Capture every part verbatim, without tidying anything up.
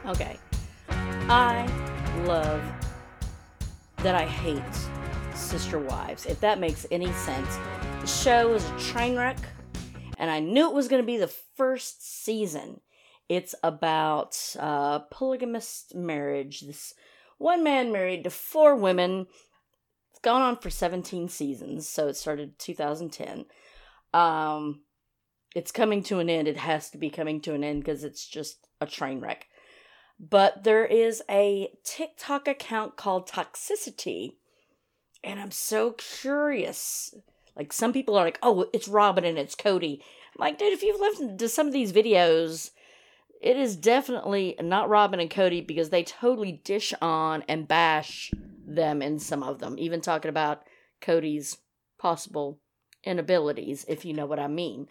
Okay. I love that I hate Sister Wives, if that makes any sense. The show is a train wreck, and I knew it was going to be the first season. It's about uh, polygamous marriage. This one man married to four women. It's gone on for seventeen seasons, so it started in two thousand ten. Um, it's coming to an end. It has to be coming to an end because it's just a train wreck. But there is a TikTok account called Toxicity, and I'm so curious. Like, some people are like, oh, it's Robin and it's Cody. I'm like, dude, if you've listened to some of these videos, it is definitely not Robin and Cody, because they totally dish on and bash them in some of them, even talking about Cody's possible inabilities, if you know what I mean.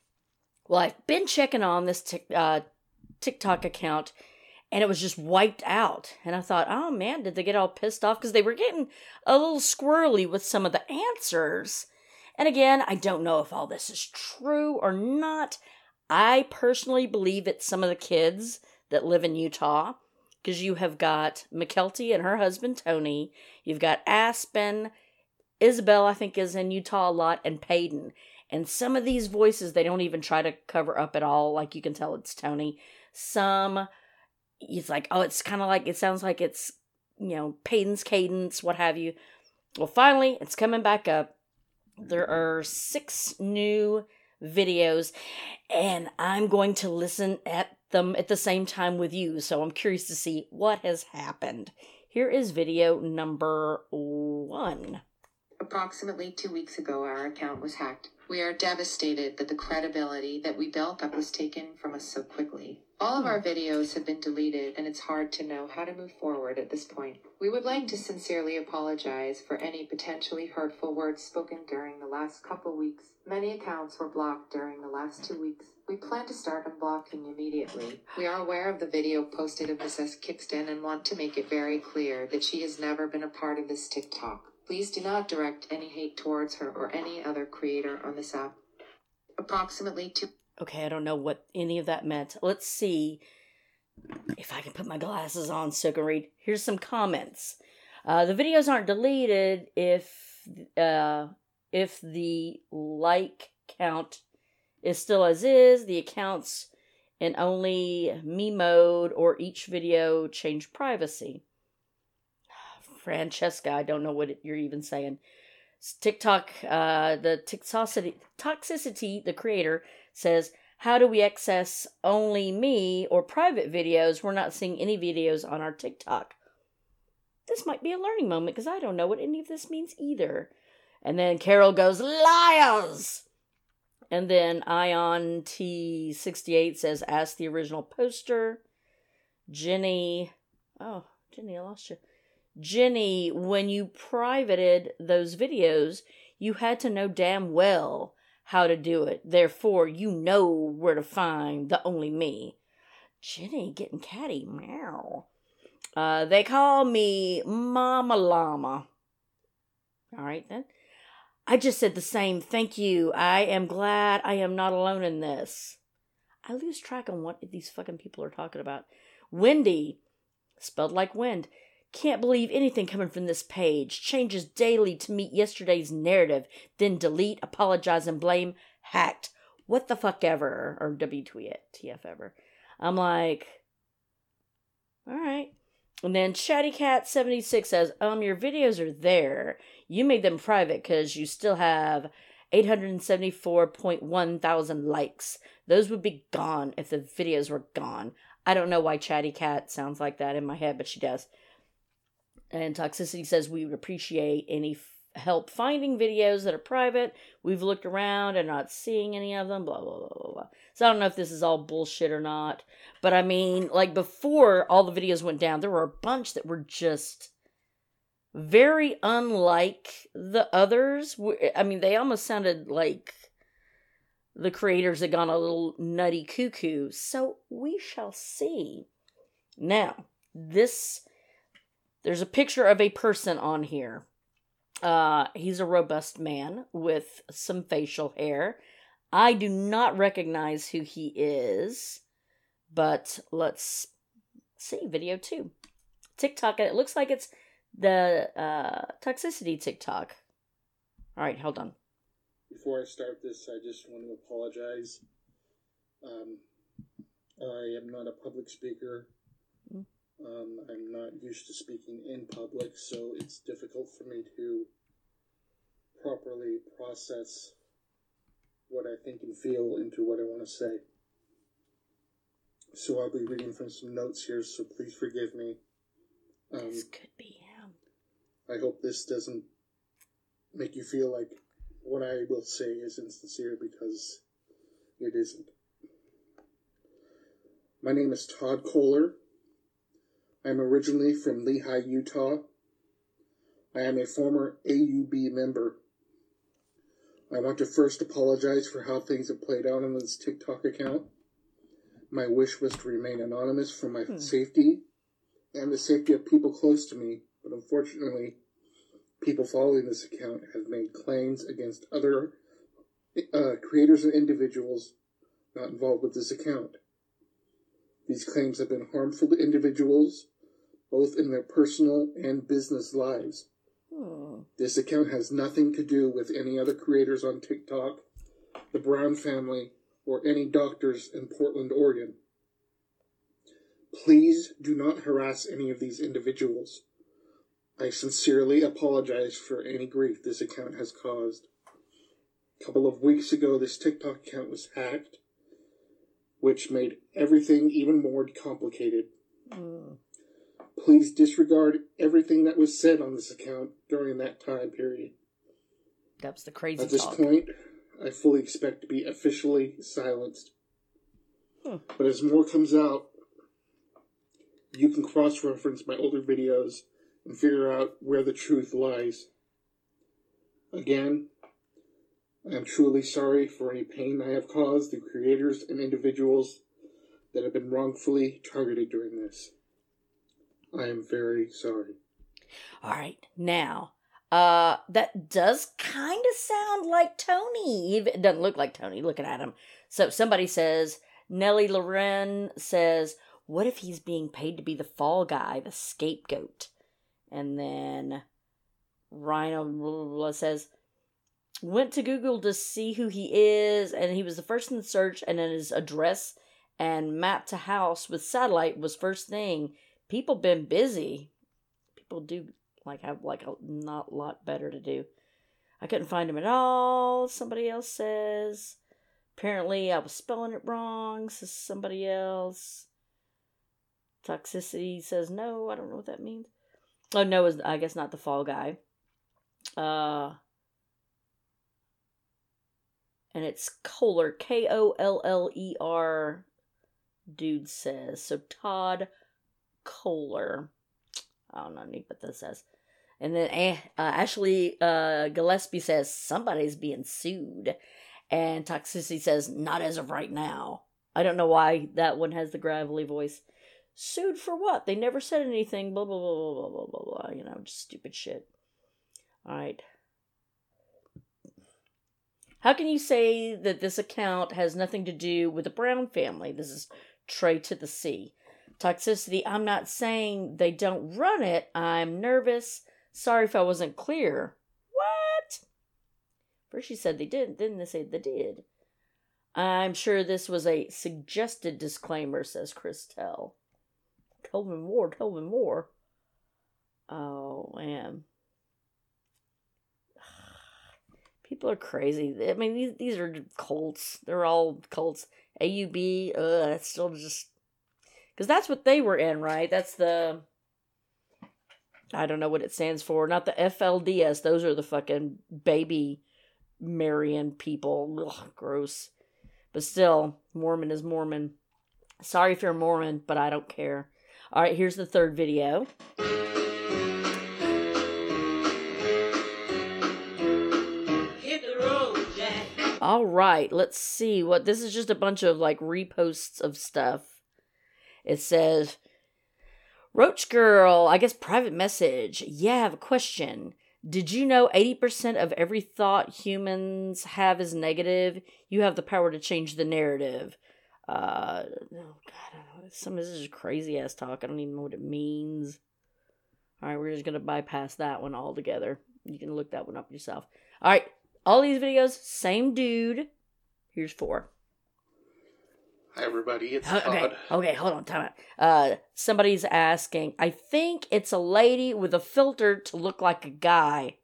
Well, I've been checking on this tic- uh, TikTok account, and it was just wiped out. And I thought, oh man, did they get all pissed off? Because they were getting a little squirrely with some of the answers. And again, I don't know if all this is true or not. I personally believe it's some of the kids that live in Utah. Because you have got McKelty and her husband, Tony. You've got Aspen. Isabel, I think, is in Utah a lot. And Peyton. And some of these voices, they don't even try to cover up at all. Like, you can tell it's Tony. Some... It's like, oh, it's kind of like, it sounds like it's, you know, Peyton's cadence, what have you. Well, finally, it's coming back up. There are six new videos, and I'm going to listen at them at the same time with you. So I'm curious to see what has happened. Here is video number one. Approximately two weeks ago, our account was hacked. We are devastated that the credibility that we built up was taken from us so quickly. All of our videos have been deleted, and it's hard to know how to move forward at this point. We would like to sincerely apologize for any potentially hurtful words spoken during the last couple weeks. Many accounts were blocked during the last two weeks. We plan to start unblocking immediately. We are aware of the video posted of Missus Kickston and want to make it very clear that she has never been a part of this TikTok. Please do not direct any hate towards her or any other creator on this app. Approximately two... Okay, I don't know what any of that meant. Let's see if I can put my glasses on so I can read. Here's some comments. Uh, the videos aren't deleted if uh, if the like count is still as is. The accounts in only me mode or each video change privacy. Francesca, I don't know what you're even saying. TikTok, uh, the toxicity, toxicity, the creator says, how do we access only me or private videos? We're not seeing any videos on our TikTok. This might be a learning moment because I don't know what any of this means either. And then Carol goes, liars! And then Ion T sixty-eight says, ask the original poster. Jenny, oh, Jenny, I lost you. Jenny, when you privated those videos, you had to know damn well how to do it. Therefore, you know where to find the only me. Jenny getting catty. Meow. Uh, they call me Mama Llama. All right, then. I just said the same. Thank you. I am glad I am not alone in this. I lose track on what these fucking people are talking about. Wendy, spelled like wind. Can't believe anything coming from this page. Changes daily to meet yesterday's narrative. Then delete, apologize, and blame. Hacked. What the fuck ever. Or W T F ever. I'm like, alright. And then Chatty Cat seventy-six says, um, your videos are there. You made them private because you still have eight hundred seventy-four point one thousand likes. Those would be gone if the videos were gone. I don't know why Chatty Cat sounds like that in my head, but she does. And Toxicity says, we would appreciate any f- help finding videos that are private. We've looked around and not seeing any of them, blah, blah, blah, blah, blah. So I don't know if this is all bullshit or not. But I mean, like before all the videos went down, there were a bunch that were just very unlike the others. I mean, they almost sounded like the creators had gone a little nutty cuckoo. So we shall see. Now, this... There's a picture of a person on here. Uh, he's a robust man with some facial hair. I do not recognize who he is, but let's see, video two. TikTok, it looks like it's the uh, Toxicity TikTok. All right, hold on. Before I start this, I just want to apologize. Um, I am not a public speaker. Mm. Um, I'm not used to speaking in public, so it's difficult for me to properly process what I think and feel into what I want to say. So I'll be reading from some notes here, so please forgive me. Um, this could be him. I hope this doesn't make you feel like what I will say is insincere, because it isn't. My name is Todd Kohler. I'm originally from Lehi, Utah. I am a former A U B member. I want to first apologize for how things have played out on this TikTok account. My wish was to remain anonymous for my hmm. safety and the safety of people close to me, but unfortunately, people following this account have made claims against other uh, creators and individuals not involved with this account. These claims have been harmful to individuals, both in their personal and business lives. Hmm. This account has nothing to do with any other creators on TikTok, the Brown family, or any doctors in Portland, Oregon. Please do not harass any of these individuals. I sincerely apologize for any grief this account has caused. A couple of weeks ago, this TikTok account was hacked, which made everything even more complicated. Mm. Please disregard everything that was said on this account during that time period. That was the crazy At this talk. point, I fully expect to be officially silenced. Hmm. But as more comes out, you can cross-reference my older videos and figure out where the truth lies. Again, I am truly sorry for any pain I have caused the creators and individuals that have been wrongfully targeted during this. I am very sorry. All right, now, uh, that does kind of sound like Tony. Even, it doesn't look like Tony, looking at him. So somebody says, Nellie Loren says, what if he's being paid to be the fall guy, the scapegoat? And then Rhino says, went to Google to see who he is, and he was the first in the search, and then his address and map to house with satellite was first thing. People been busy. People do like have like a not lot better to do. I couldn't find him at all. Somebody else says. Apparently I was spelling it wrong, says somebody else. Toxicity says no, I don't know what that means. Oh, no, is I guess not the fall guy. Uh, and it's Kohler, K O L L E R, dude says. So Todd Kohler. I don't know what that says. And then uh, Ashley uh, Gillespie says, somebody's being sued. And Toxicity says, not as of right now. I don't know why that one has the gravelly voice. Sued for what? They never said anything. Blah, blah, blah, blah, blah, blah, blah. You know, just stupid shit. Alright. How can you say that this account has nothing to do with the Brown family? This is Trey to the C. Toxicity, I'm not saying they don't run it. I'm nervous. Sorry if I wasn't clear. What? First she said they didn't, then they said they did. I'm sure this was a suggested disclaimer, says Christelle. Tell me more, tell me more. Oh, man. People are crazy. I mean, these, these are cults. They're all cults. A U B, uh, it's still just... Because that's what they were in, right? That's the... I don't know what it stands for. Not the F L D S. Those are the fucking baby Marian people. Ugh, gross. But still, Mormon is Mormon. Sorry if you're Mormon, but I don't care. Alright, here's the third video. Hit the road, Jack. Alright, let's see what... This is just a bunch of, like, reposts of stuff. It says... Roach Girl, I guess private message. Yeah, I have a question. Did you know eighty percent of every thought humans have is negative? You have the power to change the narrative. Uh, oh God, I don't know. Some of this is crazy ass talk. I don't even know what it means. All right, we're just gonna bypass that one altogether. You can look that one up yourself. All right, all these videos, same dude. Here's four. Hi everybody, it's Okay, Todd. okay, hold on, time out. Uh, somebody's asking. I think it's a lady with a filter to look like a guy.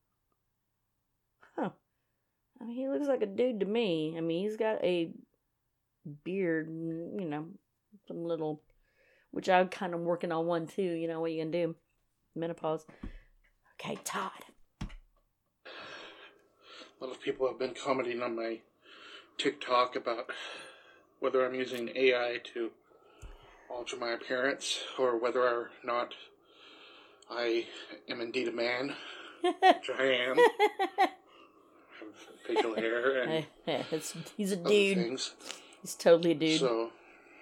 Huh. I mean, he looks like a dude to me. I mean, he's got a beard, you know, some little, which I'm kind of working on one too. You know what you can do? Menopause. Okay, Todd. A lot of people have been commenting on my TikTok about whether I'm using A I to alter my appearance or whether or not I am indeed a man, which I am. I have facial hair and it's, he's a other dude. things. He's totally a dude. So,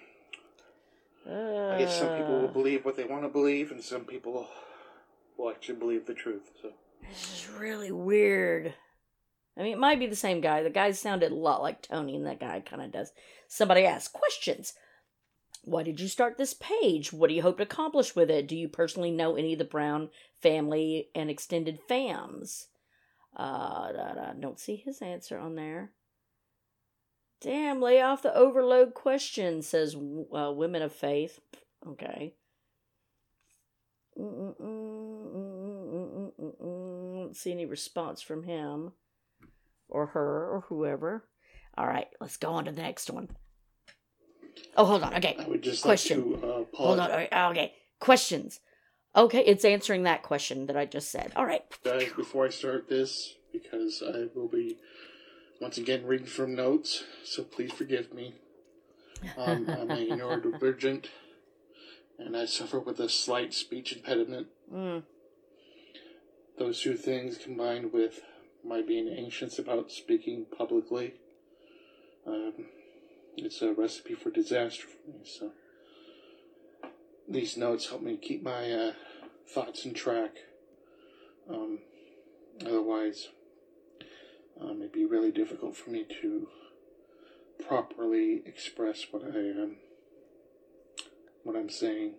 uh, I guess some people will believe what they want to believe, and some people will actually believe the truth. So this is really weird. I mean, it might be the same guy. The guy sounded a lot like Tony, and that guy kind of does. Somebody asked questions. Why did you start this page? What do you hope to accomplish with it? Do you personally know any of the Brown family and extended fams? Uh, I don't see his answer on there. Damn, lay off the overload question, says uh, Women of Faith. Okay. Mm-mm-mm, mm-mm-mm, mm-mm-mm. Don't see any response from him or her or whoever. All right, let's go on to the next one. Oh, hold on. Okay. I would just question. like to uh, Hold on. Okay. Questions. Okay, it's answering that question that I just said. All right. Guys, before I start this, because I will be once again reading from notes, so please forgive me. Um, I'm a neurodivergent, and I suffer with a slight speech impediment. Mm. Those two things combined with my being anxious about speaking publicly, um, it's a recipe for disaster for me. So these notes help me keep my uh, thoughts in track. Um, otherwise, um, it'd be really difficult for me to properly express what I am, what I'm saying.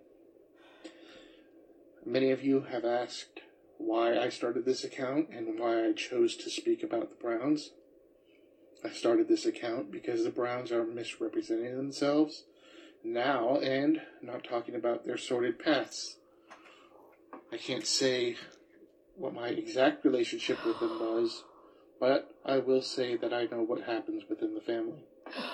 Many of you have asked why I started this account and why I chose to speak about the Browns. I started this account because the Browns are misrepresenting themselves now and not talking about their sordid pasts. I can't say what my exact relationship with them was, but I will say that I know what happens within the family.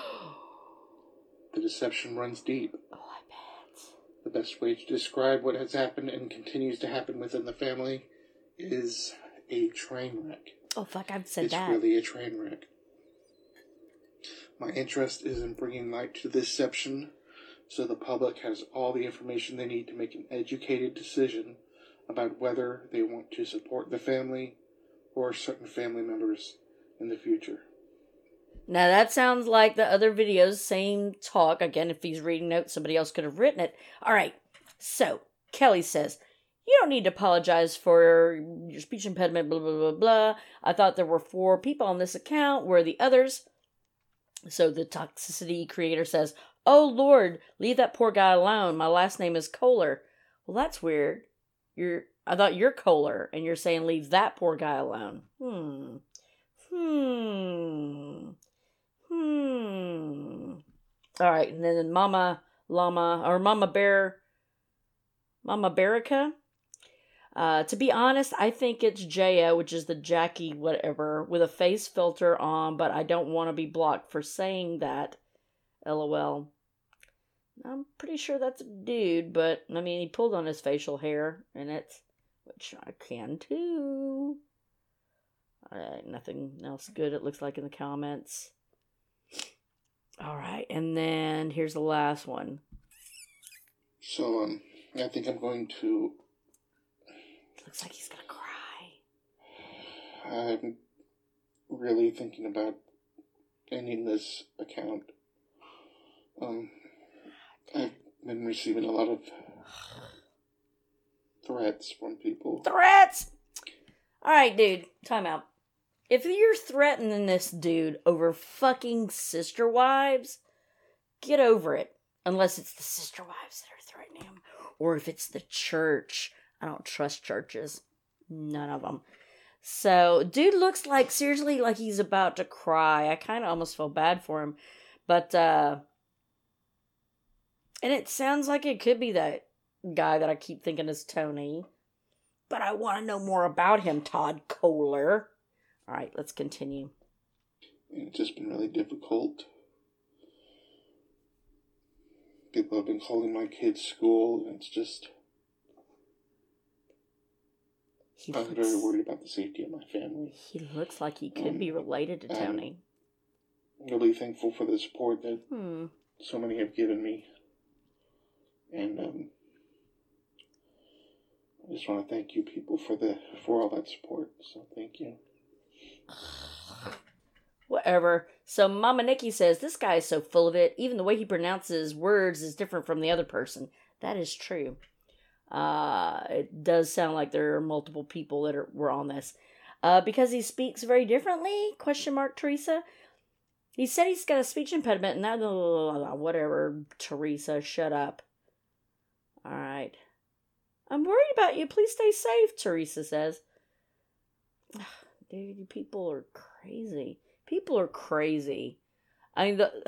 The deception runs deep. Oh, I bet. The best way to describe what has happened and continues to happen within the family is a train wreck. Oh, fuck, I've said it's that. It's really a train wreck. My interest is in bringing light to the deception so the public has all the information they need to make an educated decision about whether they want to support the family or certain family members in the future. Now that sounds like the other videos, same talk. Again, if he's reading notes, somebody else could have written it. All right, so Kelly says, you don't need to apologize for your speech impediment, blah, blah, blah, blah. I thought there were four people on this account. Where are the others? So the toxicity creator says, oh, Lord, leave that poor guy alone. My last name is Kohler. Well, that's weird. You're, I thought you're Kohler, and you're saying leave that poor guy alone. Hmm. Hmm. Hmm. All right, and then Mama Llama, or Mama Bear, Mama Berica. Uh, to be honest, I think it's Jaya, which is the Jackie whatever, with a face filter on, but I don't want to be blocked for saying that. LOL. I'm pretty sure that's a dude, but, I mean, he pulled on his facial hair, and it's, which I can too. Uh, nothing else good, it looks like, in the comments. Alright, and then here's the last one. So, um, I think I'm going to... Looks like he's gonna cry. I'm really thinking about ending this account. Um, I've been receiving a lot of threats from people. Threats! Alright, dude, time out. If you're threatening this dude over fucking sister wives, Get over it. Unless it's the sister wives that are threatening him. Or if it's the church. I don't trust churches. None of them. So, dude looks like, seriously, like he's about to cry. I kind of almost feel bad for him. But, uh... and it sounds like it could be that guy that I keep thinking is Tony. But I want to know more about him, Todd Kohler. Alright, let's continue. It's just been really difficult. People have been calling my kids school, and it's just... He I'm looks, very worried about the safety of my family. He looks like he could um, be related to Tony. I'm really thankful for the support that hmm. so many have given me. And um, I just want to thank you people for the for all that support. So thank you. Whatever. So Mama Nikki says, this guy is so full of it. Even the way he pronounces words is different from the other person. That is true. Uh, it does sound like there are multiple people that are, were on this. Uh, because he speaks very differently? Question mark, Teresa. He said he's got a speech impediment and that, whatever, Teresa, shut up. Alright. I'm worried about you. Please stay safe, Teresa says. Dude, you people are crazy. People are crazy. I mean, the,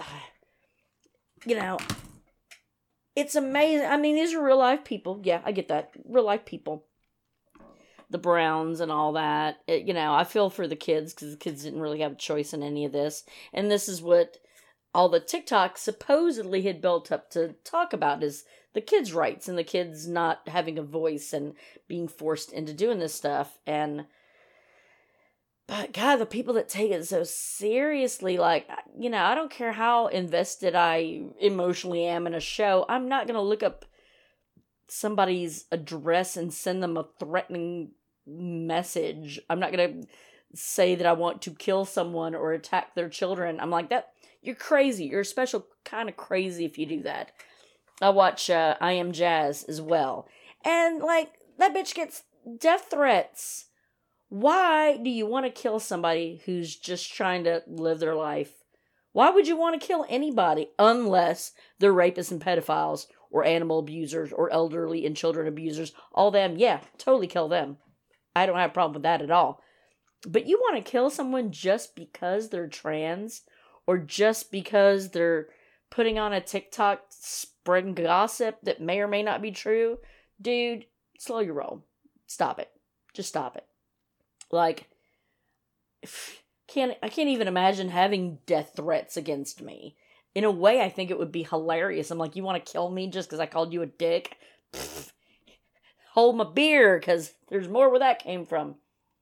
you know, it's amazing. I mean, these are real life people. Yeah, I get that. Real life people. The Browns and all that. It, you know, I feel for the kids because the kids didn't really have a choice in any of this. And this is what all the TikTok supposedly had built up to talk about is the kids' rights and the kids not having a voice and being forced into doing this stuff. And but God, the people that take it so seriously, like, you know, I don't care how invested I emotionally am in a show. I'm not going to look up somebody's address and send them a threatening message. I'm not going to say that I want to kill someone or attack their children. I'm like, that, you're crazy. You're a special kind of crazy if you do that. I watch uh, I Am Jazz as well. And, like, that bitch gets death threats. Why do you want to kill somebody who's just trying to live their life? Why would you want to kill anybody unless they're rapists and pedophiles or animal abusers or elderly and children abusers? All them, yeah, totally kill them. I don't have a problem with that at all. But you want to kill someone just because they're trans or just because they're putting on a TikTok spreading gossip that may or may not be true? Dude, slow your roll. Stop it. Just stop it. Like, can't I can't even imagine having death threats against me. In a way, I think it would be hilarious. I'm like, you want to kill me just because I called you a dick? Pfft. Hold my beer, because there's more where that came from.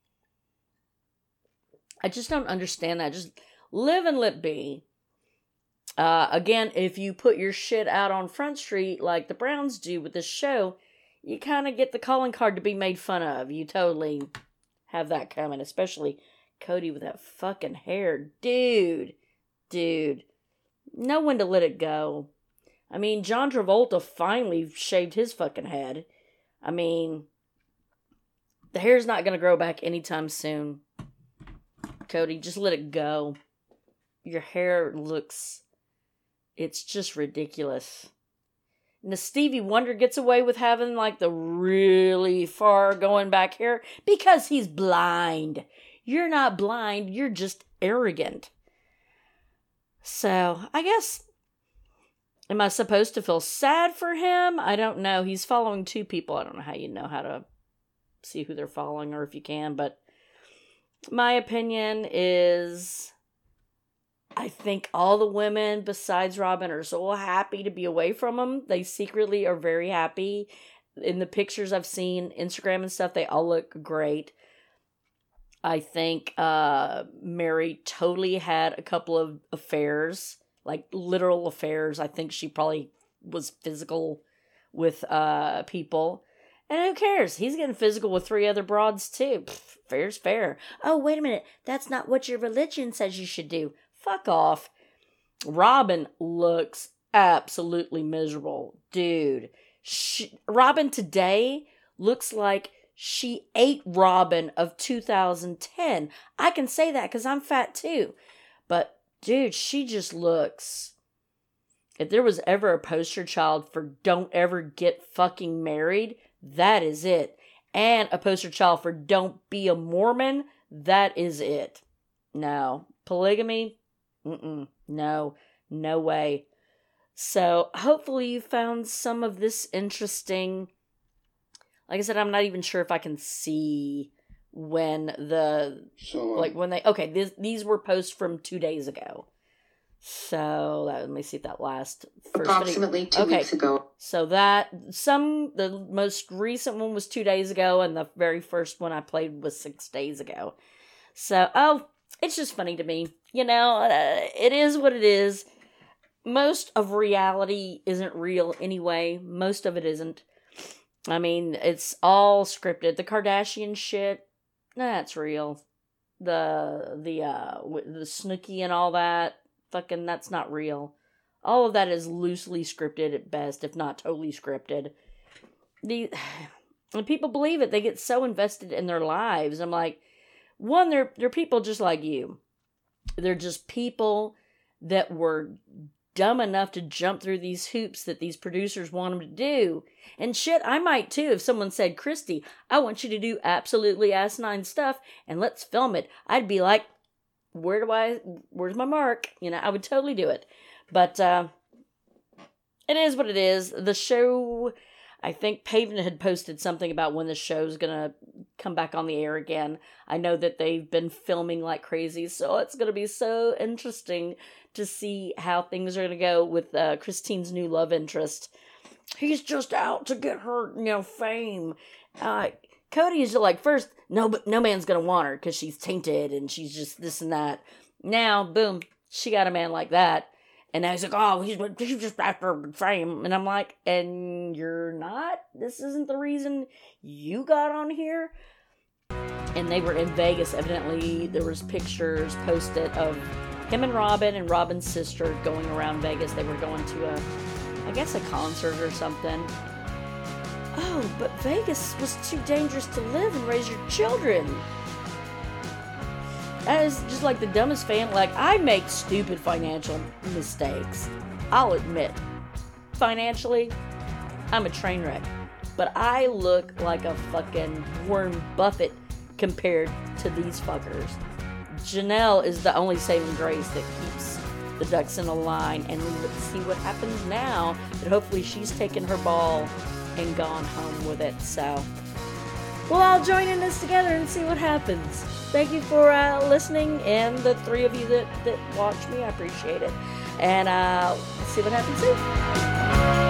I just don't understand that. Just live and let be. Uh, again, if you put your shit out on Front Street like the Browns do with this show, you kind of get the calling card to be made fun of. You totally have that coming, especially Cody with that fucking hair. Dude, dude, know when to let it go. I mean, John Travolta finally shaved his fucking head. I mean, the hair's not going to grow back anytime soon. Cody, just let it go. Your hair looks, it's just ridiculous. And the Stevie Wonder gets away with having like the really far going back hair because he's blind. You're not blind, you're just arrogant. So, I guess, am I supposed to feel sad for him? I don't know. He's following two people. I don't know how you know how to see who they're following or if you can, but my opinion is I think all the women besides Robin are so happy to be away from him. They secretly are very happy. In the pictures I've seen, Instagram and stuff, they all look great. I think uh, Mary totally had a couple of affairs, like literal affairs. I think she probably was physical with uh, people. And who cares? He's getting physical with three other broads too. Pfft, fair's fair. Oh, wait a minute. That's not what your religion says you should do. Fuck off. Robin looks absolutely miserable. Dude. She, Robin today looks like she ate Robin of two thousand ten. I can say that because I'm fat too. But, dude, she just looks if there was ever a poster child for don't ever get fucking married, that is it. And a poster child for don't be a Mormon, that is it. No. Polygamy? Mm-mm. No. No way. So, hopefully you found some of this interesting. Like I said, I'm not even sure if I can see when the, So, um, like when they, okay, this, these were posts from two days ago. So, that, let me see if that last first Approximately video. two Okay. weeks ago. So that, some, the most recent one was two days ago, and the very first one I played was six days ago. So, oh, it's just funny to me. You know, uh, it is what it is. Most of reality isn't real anyway. Most of it isn't. I mean, it's all scripted. The Kardashian shit, that's real. The, the, uh, the Snooki and all that, fucking, that's not real. All of that is loosely scripted at best, if not totally scripted. The, when people believe it, they get so invested in their lives. I'm like, one, they're, they're people just like you. They're just people that were dumb enough to jump through these hoops that these producers want them to do. And shit, I might too if someone said, Christy, I want you to do absolutely asinine stuff and let's film it. I'd be like, where do I, where's my mark? You know, I would totally do it. But uh, it is what it is. The show, I think Paven had posted something about when the show's going to come back on the air again. I know that they've been filming like crazy, so it's going to be so interesting to see how things are going to go with uh, Christine's new love interest. He's just out to get her, you know, fame. Uh, Cody is like, first, no, no man's going to want her because she's tainted and she's just this and that. Now, boom, she got a man like that. And now he's like, oh, he's, he's just after fame. And I'm like, and you're not? This isn't the reason you got on here? And they were in Vegas, evidently. There was pictures posted of him and Robin and Robin's sister going around Vegas. They were going to a, I guess a concert or something. Oh, but Vegas was too dangerous to live and raise your children. That is just like the dumbest fan. Like, I make stupid financial mistakes. I'll admit. Financially, I'm a train wreck. But I look like a fucking Warren Buffett compared to these fuckers. Janelle is the only saving grace that keeps the ducks in a line. And let's see what happens now. But hopefully she's taken her ball and gone home with it. So we'll all join in this together and see what happens. Thank you for uh, listening, and the three of you that, that watch me, I appreciate it. And uh, see what happens soon.